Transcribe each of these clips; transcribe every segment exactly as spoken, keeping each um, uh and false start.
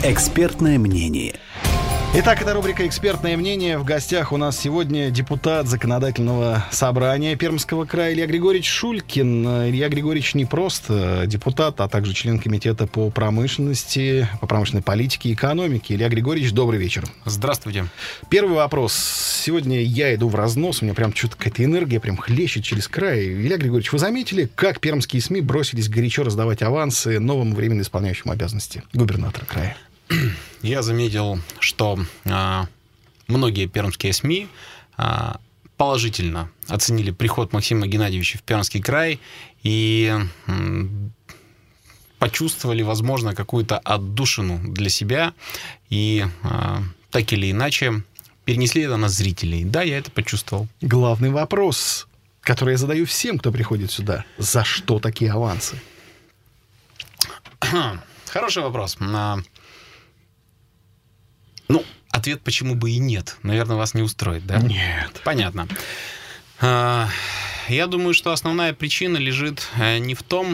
Экспертное мнение. Итак, это рубрика «Экспертное мнение». В гостях у нас сегодня депутат Законодательного собрания Пермского края Илья Григорьевич Шулькин. Илья Григорьевич не просто депутат, а также член комитета по промышленности, по промышленной политике и экономике. Илья Григорьевич, добрый вечер. Здравствуйте. Первый вопрос. Сегодня я иду в разнос, у меня прям что-то какая-то энергия прям хлещет через край. Илья Григорьевич, вы заметили, как пермские СМИ бросились горячо раздавать авансы новому временно исполняющему обязанности губернатора края? Я заметил, что а, многие пермские СМИ а, положительно оценили приход Максима Геннадьевича в Пермский край и м, почувствовали, возможно, какую-то отдушину для себя и а, так или иначе перенесли это на зрителей. Да, я это почувствовал. Главный вопрос, который я задаю всем, кто приходит сюда. За что такие авансы? Хороший вопрос. Ну, ответ почему бы и нет. Наверное, вас не устроит, да? Нет. Понятно. Я думаю, что основная причина лежит не в том,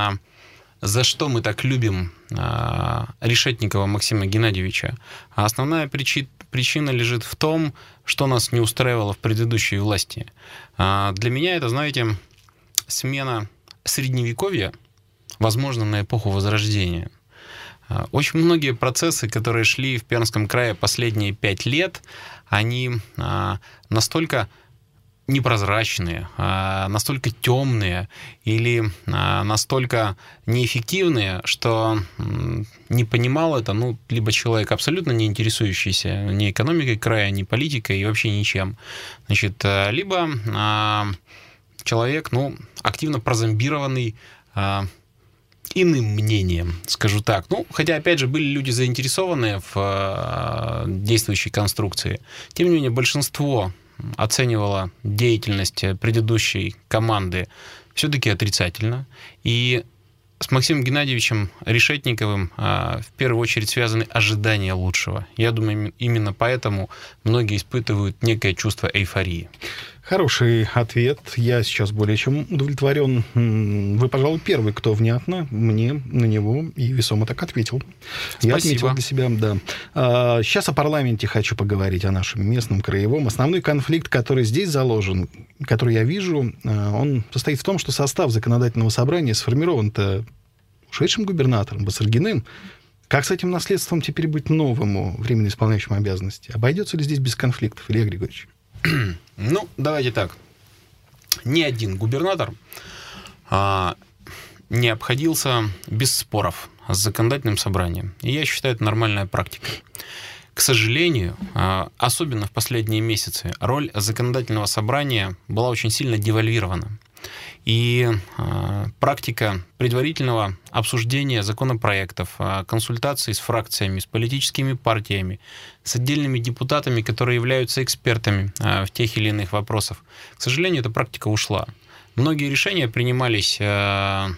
за что мы так любим Решетникова Максима Геннадьевича, а основная причина лежит в том, что нас не устраивало в предыдущей власти. Для меня это, знаете, смена средневековья, возможно, на эпоху Возрождения. Очень многие процессы, которые шли в Пермском крае последние пять лет, они настолько непрозрачные, настолько темные или настолько неэффективные, что не понимал это, ну, либо человек, абсолютно не интересующийся ни экономикой края, ни политикой и вообще ничем. Значит, либо человек, ну, активно прозомбированный иным мнением, скажу так. Ну, хотя, опять же, были люди заинтересованные в э, действующей конструкции. Тем не менее, большинство оценивало деятельность предыдущей команды все-таки отрицательно. И с Максимом Геннадьевичем Решетниковым э, в первую очередь связаны ожидания лучшего. Я думаю, именно поэтому многие испытывают некое чувство эйфории. Хороший ответ. Я сейчас более чем удовлетворен. Вы, пожалуй, первый, кто внятно мне на него и весомо так ответил. Спасибо. Я отметил для себя, да. А, сейчас о парламенте хочу поговорить, о нашем местном, краевом. Основной конфликт, который здесь заложен, который я вижу, он состоит в том, что состав законодательного собрания сформирован-то ушедшим губернатором Басаргиным. Как с этим наследством теперь быть новому, временно исполняющему обязанности? Обойдется ли здесь без конфликтов, Илья Григорьевич? Ну, давайте так. Ни один губернатор а, не обходился без споров с законодательным собранием. И я считаю, это нормальная практика. К сожалению, а, особенно в последние месяцы, роль законодательного собрания была очень сильно девальвирована. И э, практика предварительного обсуждения законопроектов, э, консультаций с фракциями, с политическими партиями, с отдельными депутатами, которые являются экспертами э, в тех или иных вопросах, к сожалению, эта практика ушла. Многие решения принимались, э,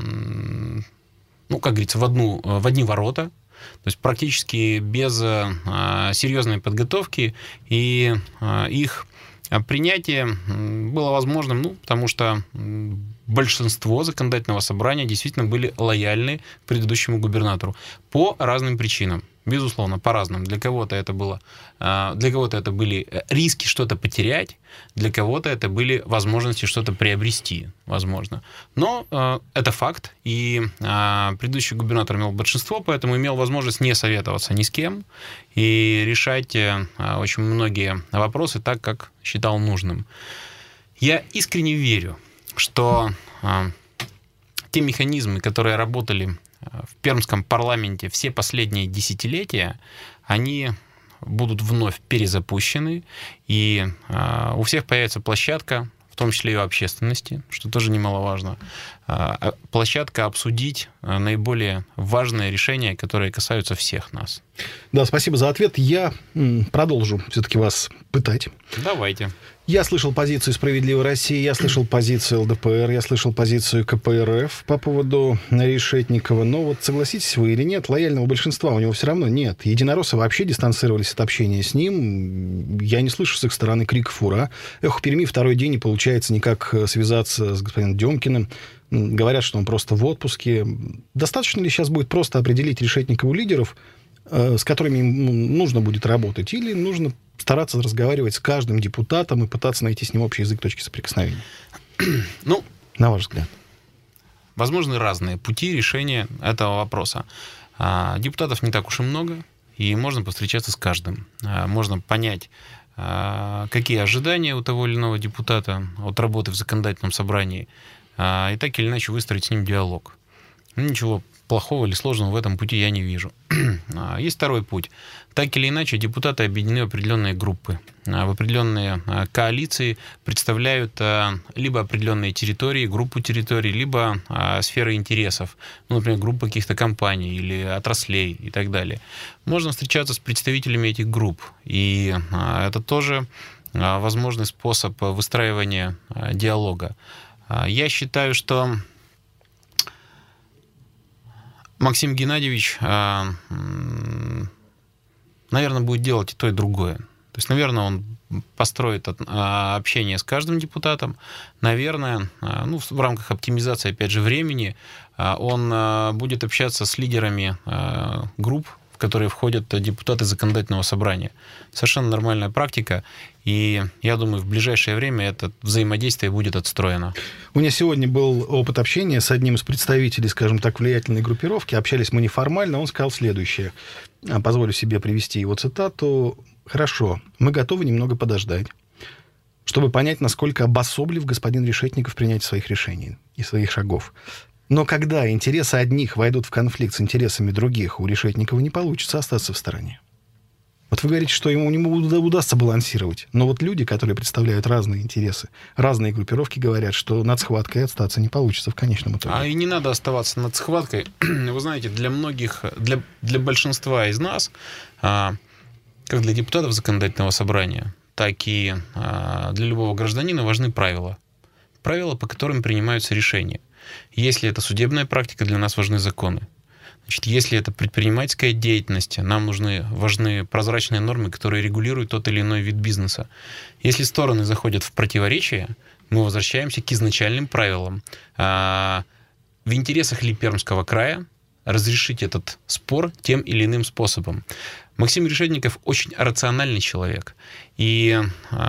ну, как говорится, в, одну, в одни ворота, то есть практически без э, серьезной подготовки, и э, их принятие было возможным, ну, потому что большинство законодательного собрания действительно были лояльны к предыдущему губернатору по разным причинам. Безусловно, по разным. Для кого-то это было, для кого-то это были риски что-то потерять, для кого-то это были возможности что-то приобрести, возможно. Но это факт, и предыдущий губернатор имел большинство, поэтому имел возможность не советоваться ни с кем и решать очень многие вопросы так, как считал нужным. Я искренне верю, что те механизмы, которые работали в пермском парламенте все последние десятилетия, они будут вновь перезапущены, и э, у всех появится площадка, в том числе и у общественности, что тоже немаловажно, э, площадка обсудить наиболее важные решения, которые касаются всех нас. Да, спасибо за ответ. Я м, продолжу все-таки вас пытать. Давайте. Я слышал позицию «Справедливой России», я слышал позицию эл дэ пэ эр, я слышал позицию ка пэ эр эф по поводу Решетникова. Но вот согласитесь вы или нет, лояльного большинства у него все равно нет. Единороссы вообще дистанцировались от общения с ним. Я не слышу с их стороны криков «Ура!». Эх, в Перми второй день не получается никак связаться с господином Демкиным. Говорят, что он просто в отпуске. Достаточно ли сейчас будет просто определить Решетникову лидеров с которыми им нужно будет работать, или нужно стараться разговаривать с каждым депутатом и пытаться найти с ним общий язык, точки соприкосновения? Ну, на ваш взгляд. Возможны разные пути решения этого вопроса. Депутатов не так уж и много, и можно повстречаться с каждым. Можно понять, какие ожидания у того или иного депутата от работы в законодательном собрании, и так или иначе выстроить с ним диалог. Ничего плохого или сложного в этом пути я не вижу. Есть второй путь. Так или иначе, депутаты объединены в определенные группы, в определенные коалиции, представляют либо определенные территории, группу территорий, либо сферы интересов, ну, например, группы каких-то компаний или отраслей и так далее. Можно встречаться с представителями этих групп, и это тоже возможный способ выстраивания диалога. Я считаю, что Максим Геннадьевич, наверное, будет делать и то, и другое. То есть, наверное, он построит общение с каждым депутатом. Наверное, ну, в рамках оптимизации, опять же, времени, он будет общаться с лидерами групп, в которые входят депутаты законодательного собрания. Совершенно нормальная практика, и я думаю, в ближайшее время это взаимодействие будет отстроено. У меня сегодня был опыт общения с одним из представителей, скажем так, влиятельной группировки. Общались мы неформально, он сказал следующее. Позволю себе привести его цитату. «Хорошо, мы готовы немного подождать, чтобы понять, насколько обособлив господин Решетников в принятии своих решений и своих шагов. Но когда интересы одних войдут в конфликт с интересами других, у Решетникова не получится остаться в стороне». Вот вы говорите, что ему не удастся балансировать. Но вот люди, которые представляют разные интересы, разные группировки, говорят, что над схваткой остаться не получится в конечном итоге. А и не надо оставаться над схваткой. Вы знаете, для многих, для, для большинства из нас, как для депутатов законодательного собрания, так и для любого гражданина важны правила. Правила, по которым принимаются решения. Если это судебная практика, для нас важны законы. Значит, если это предпринимательская деятельность, нам нужны, важны прозрачные нормы, которые регулируют тот или иной вид бизнеса. Если стороны заходят в противоречие, мы возвращаемся к изначальным правилам. В интересах ли Пермского края разрешить этот спор тем или иным способом? Максим Решетников очень рациональный человек. И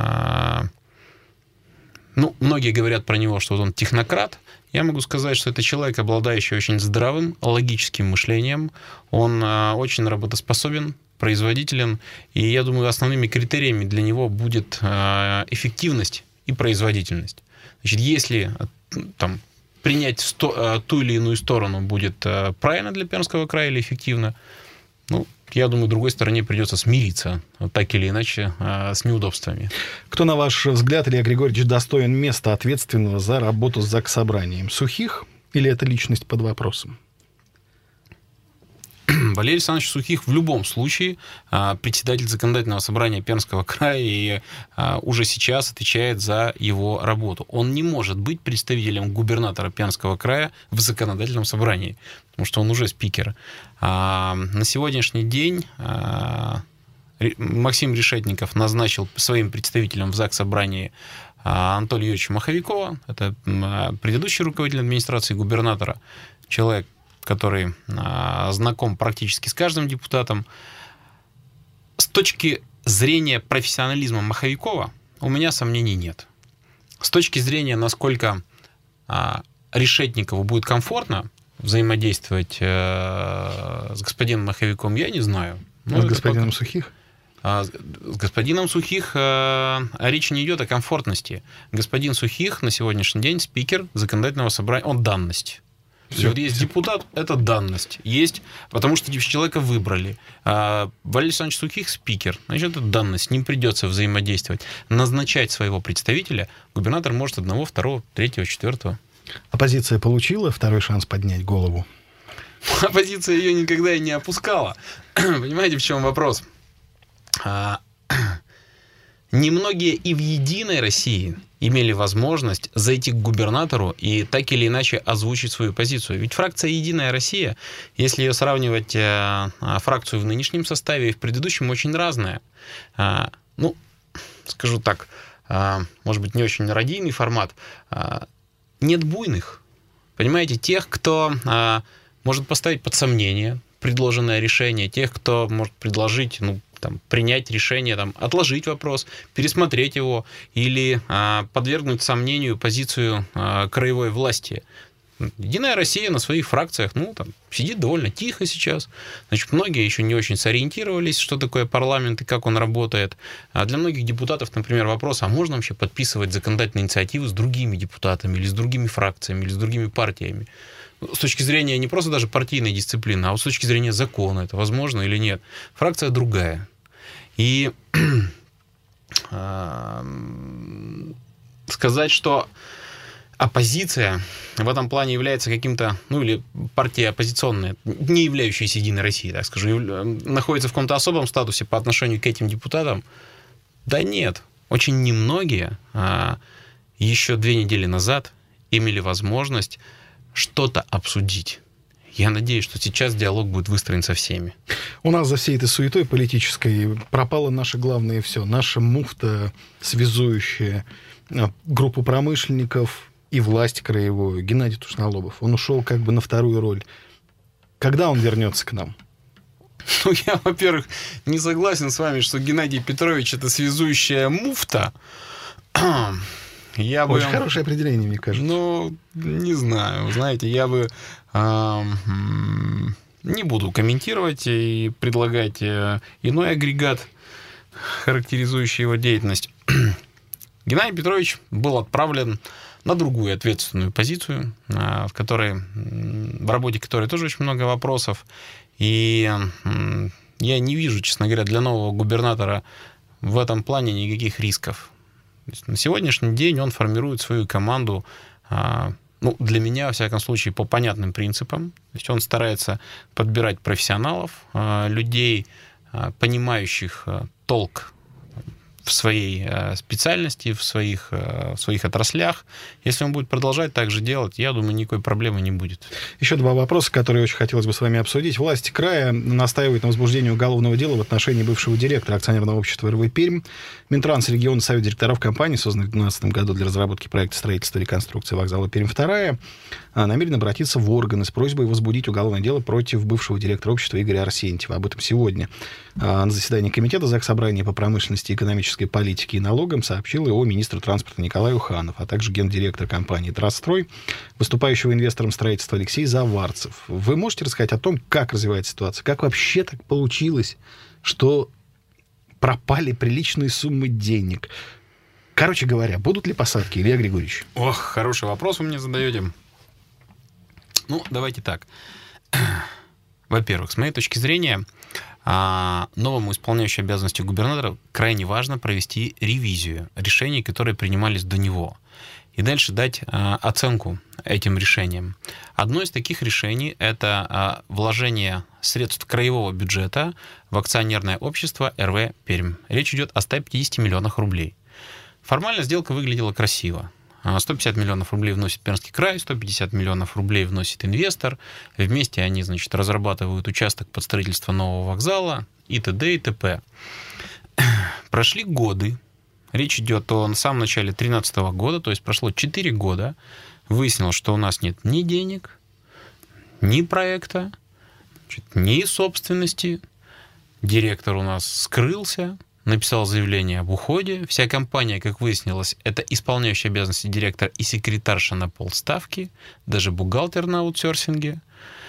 ну, многие говорят про него, что вот он технократ. Я могу сказать, что это человек, обладающий очень здравым, логическим мышлением. Он э, очень работоспособен, производителен. И я думаю, основными критериями для него будет э, эффективность и производительность. Значит, если там, принять сто, э, ту или иную сторону будет э, правильно для Пермского края или эффективно, ну, я думаю, другой стороне придется смириться, так или иначе, с неудобствами. Кто, на ваш взгляд, Илья Григорьевич, достоин места ответственного за работу с заксобранием? Сухих или это личность под вопросом? Валерий Александрович Сухих в любом случае председатель законодательного собрания Пермского края и уже сейчас отвечает за его работу. Он не может быть представителем губернатора Пермского края в законодательном собрании, потому что он уже спикер. На сегодняшний день Максим Решетников назначил своим представителем в Заксобрании Анатолия Юрьевича Маховикова. Это предыдущий руководитель администрации губернатора, человек, который а, знаком практически с каждым депутатом. С точки зрения профессионализма Маховикова у меня сомнений нет. С точки зрения, насколько а, Решетникову будет комфортно взаимодействовать а, с господином Маховиковым, я не знаю. А с господином пока... Сухих? А, с господином Сухих а, речь не идет о комфортности. Господин Сухих на сегодняшний день спикер законодательного собрания, он данность. Все. Есть депутат, это данность. Есть, потому что человека выбрали. А Валерий Александрович Сухих спикер, значит, это данность, с ним придется взаимодействовать. Назначать своего представителя губернатор может одного, второго, третьего, четвертого. Оппозиция получила второй шанс поднять голову? Оппозиция ее никогда и не опускала. Понимаете, в чем вопрос? А, немногие и в «Единой России» имели возможность зайти к губернатору и так или иначе озвучить свою позицию. Ведь фракция «Единая Россия», если ее сравнивать э, фракцию в нынешнем составе и в предыдущем, очень разная. Э, ну, скажу так, э, может быть, не очень радийный формат. Э, нет буйных, понимаете, тех, кто э, может поставить под сомнение предложенное решение, тех, кто может предложить, ну, там, принять решение, там, отложить вопрос, пересмотреть его или а, подвергнуть сомнению позицию а, краевой власти. Единая Россия на своих фракциях, ну, там, сидит довольно тихо сейчас. Значит, многие еще не очень сориентировались, что такое парламент и как он работает. А для многих депутатов, например, вопрос, а можно вообще подписывать законодательные инициативы с другими депутатами или с другими фракциями или с другими партиями? С точки зрения не просто даже партийной дисциплины, а вот с точки зрения закона, это возможно или нет. Фракция другая. И сказать, что оппозиция в этом плане является каким-то, ну или партия оппозиционная, не являющаяся Единой Россией, так скажу, находится в каком-то особом статусе по отношению к этим депутатам, да нет. Очень немногие а, еще две недели назад имели возможность что-то обсудить. Я надеюсь, что сейчас диалог будет выстроен со всеми. У нас за всей этой суетой политической пропало наше главное все. Наша муфта, связующая группу промышленников и власть краевую, Геннадий Тушнолобов. Он ушел как бы на вторую роль. Когда он вернется к нам? Ну, я, во-первых, не согласен с вами, что Геннадий Петрович — это связующая муфта. Я Очень бы... хорошее определение, мне кажется. Ну, не знаю. Знаете, я бы э, не буду комментировать и предлагать э, иной агрегат, характеризующий его деятельность. Геннадий Петрович был отправлен на другую ответственную позицию, э, в которой, в работе которой тоже очень много вопросов. И э, я не вижу, честно говоря, для нового губернатора в этом плане никаких рисков. На сегодняшний день он формирует свою команду, ну, для меня, во всяком случае, по понятным принципам. То есть он старается подбирать профессионалов, людей, понимающих толк в своей специальности, в своих, в своих отраслях. Если он будет продолжать так же делать, я думаю, никакой проблемы не будет. Еще два вопроса, которые очень хотелось бы с вами обсудить. Власти края настаивают на возбуждении уголовного дела в отношении бывшего директора акционерного общества эр вэ «Пермь». Минтранс региона, совет директоров компании, созданный в две тысячи двенадцатом году для разработки проекта строительства и реконструкции вокзала «Пермь-два», намерен обратиться в органы с просьбой возбудить уголовное дело против бывшего директора общества Игоря Арсентьева. Об этом сегодня на заседании комитета Заксобрания по промышленности, экономической политике и налогам сообщил его министр транспорта Николай Уханов, а также гендиректор компании «Трасстрой», выступающего инвестором строительства Алексей Заварцев. Вы можете рассказать о том, как развивается ситуация? Как вообще так получилось, что пропали приличные суммы денег? Короче говоря, будут ли посадки, Илья Григорьевич? Ох, хороший вопрос вы мне задаете. Ну, давайте так. Во-первых, с моей точки зрения, новому исполняющему обязанности губернатора крайне важно провести ревизию решений, которые принимались до него, и дальше дать оценку этим решениям. Одно из таких решений – это вложение средств краевого бюджета в акционерное общество эр вэ «Пермь». Речь идет о ста пятидесяти миллионах рублей. Формально сделка выглядела красиво. сто пятьдесят миллионов рублей вносит Пермский край, сто пятьдесят миллионов рублей вносит инвестор. Вместе они, значит, разрабатывают участок под строительство нового вокзала и т.д. и т.п. Прошли годы. Речь идет о самом начале две тысячи тринадцатого года, то есть прошло четыре года. Выяснилось, что у нас нет ни денег, ни проекта, значит, ни собственности. Директор у нас скрылся, написал заявление об уходе. Вся компания, как выяснилось, это исполняющий обязанности директор и секретарша на полставки, даже бухгалтер на аутсорсинге.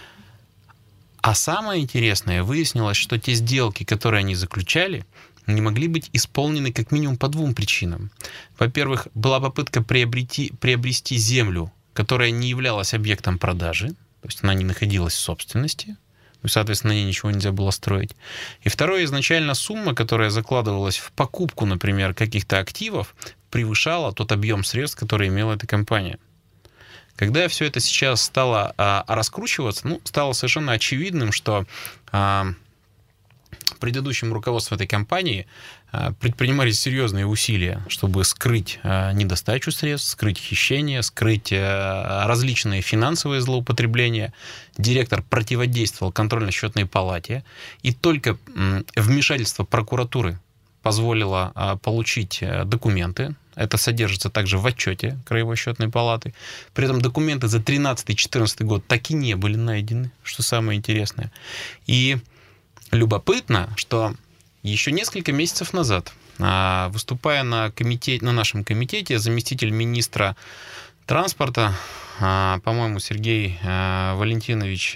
А самое интересное, выяснилось, что те сделки, которые они заключали, не могли быть исполнены как минимум по двум причинам. Во-первых, была попытка приобрети, приобрести землю, которая не являлась объектом продажи, то есть она не находилась в собственности, соответственно, на ней ничего нельзя было строить. И второе, изначально сумма, которая закладывалась в покупку, например, каких-то активов, превышала тот объем средств, который имела эта компания. Когда все это сейчас стало а, раскручиваться, ну, стало совершенно очевидным, что а, предыдущим руководством этой компании а, предпринимались серьезные усилия, чтобы скрыть а, недостачу средств, скрыть хищение, скрыть а, различные финансовые злоупотребления. Директор противодействовал контрольно-счетной палате, и только м, вмешательство прокуратуры позволила а, получить документы. Это содержится также в отчете Краевой счетной палаты. При этом документы за тринадцатый-четырнадцатый год так и не были найдены, что самое интересное. И любопытно, что еще несколько месяцев назад, выступая на, комитете, на нашем комитете, заместитель министра транспорта, по-моему, Сергей Валентинович...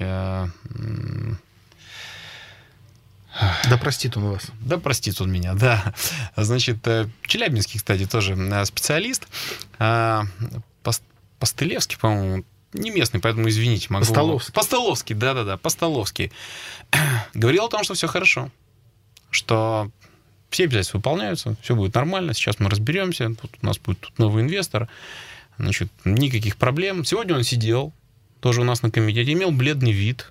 Да простит он вас. Да простит он меня, да. Значит, челябинский, кстати, тоже специалист. Постылевский, по-моему, не местный, поэтому извините. Могу... Постоловский. Постоловский, да-да-да, Постоловский. Говорил о том, что все хорошо, что все обязательства выполняются, все будет нормально, сейчас мы разберемся, тут у нас будет тут новый инвестор, значит, никаких проблем. Сегодня он сидел, тоже у нас на комитете, имел бледный вид.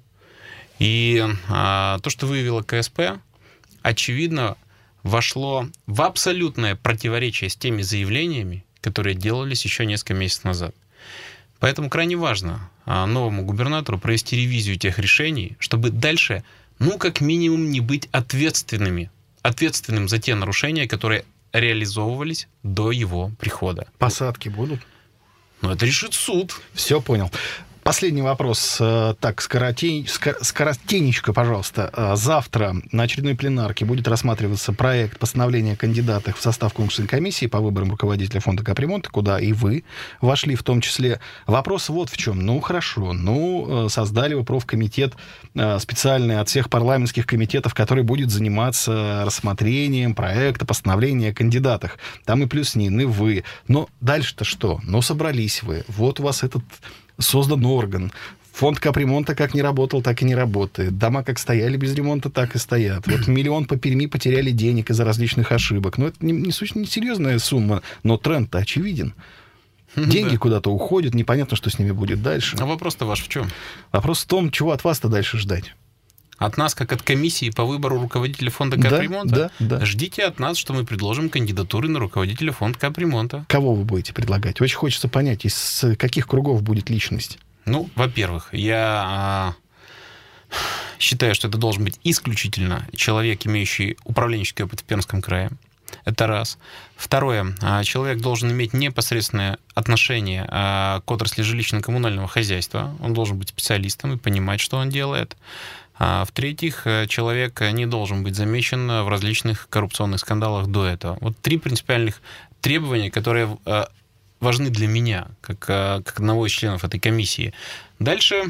И а, то, что выявила ка эс пэ, очевидно, вошло в абсолютное противоречие с теми заявлениями, которые делались еще несколько месяцев назад. Поэтому крайне важно а, новому губернатору провести ревизию тех решений, чтобы дальше, ну, как минимум, не быть ответственными, ответственным за те нарушения, которые реализовывались до его прихода. Посадки будут? Ну, это решит суд. Все понял. Последний вопрос. Так, скоротень... скоротенечко, пожалуйста. Завтра на очередной пленарке будет рассматриваться проект постановления о кандидатах в состав конкурсной комиссии по выборам руководителя фонда капремонта, куда и вы вошли в том числе. Вопрос вот в чем. Ну, хорошо. Ну, создали вы профкомитет специальный от всех парламентских комитетов, который будет заниматься рассмотрением проекта постановления о кандидатах. Там и Плюснин, и вы. Но дальше-то что? Ну, собрались вы. Вот у вас этот... создан орган. Фонд капремонта как не работал, так и не работает. Дома как стояли без ремонта, так и стоят. Вот миллион по Перми потеряли денег из-за различных ошибок. Ну, это не, не, не серьезная сумма, но тренд-то очевиден. Деньги да. куда-то уходят, непонятно, что с ними будет дальше. А вопрос-то ваш в чем? Вопрос в том, чего от вас-то дальше ждать. От нас, как от комиссии по выбору руководителя фонда капремонта? Да, да, да. Ждите от нас, что мы предложим кандидатуры на руководителя фонда капремонта. Кого вы будете предлагать? Очень хочется понять, из каких кругов будет личность. Ну, во-первых, я а, считаю, что это должен быть исключительно человек, имеющий управленческий опыт в Пермском крае. Это раз. Второе. Человек должен иметь непосредственное отношение к отрасли жилищно-коммунального хозяйства. Он должен быть специалистом и понимать, что он делает. А в-третьих, человек не должен быть замечен в различных коррупционных скандалах до этого. Вот три принципиальных требования, которые важны для меня, как, как одного из членов этой комиссии. Дальше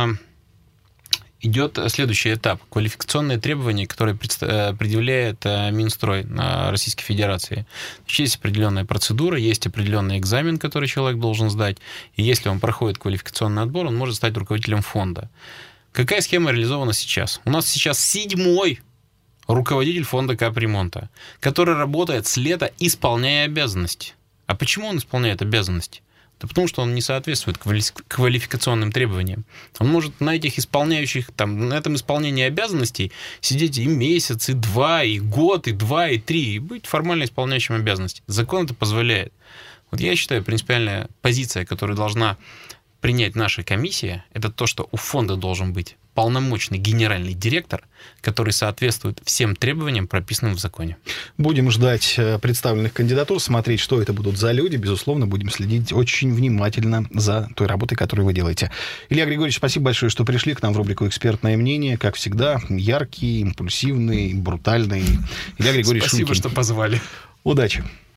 идет следующий этап. Квалификационные требования, которые предъявляет Минстрой Российской Федерации. Есть определенная процедура, есть определенный экзамен, который человек должен сдать. И если он проходит квалификационный отбор, он может стать руководителем фонда. Какая схема реализована сейчас? У нас сейчас седьмой руководитель фонда капремонта, который работает с лета, исполняя обязанности. А почему он исполняет обязанности? Да потому что он не соответствует квалификационным требованиям. Он может на этих исполняющих, там, на этом исполнении обязанностей сидеть и месяц, и два, и год, и два, и три, и быть формально исполняющим обязанности. Закон это позволяет. Вот я считаю, принципиальная позиция, которую должна принять наша комиссия, это то, что у фонда должен быть полномочный генеральный директор, который соответствует всем требованиям, прописанным в законе. Будем ждать представленных кандидатур, смотреть, что это будут за люди. Безусловно, будем следить очень внимательно за той работой, которую вы делаете. Илья Григорьевич, спасибо большое, что пришли к нам в рубрику «Экспертное мнение». Как всегда, яркий, импульсивный, брутальный. Илья Григорьевич Спасибо, Шуйкин. что позвали. Удачи.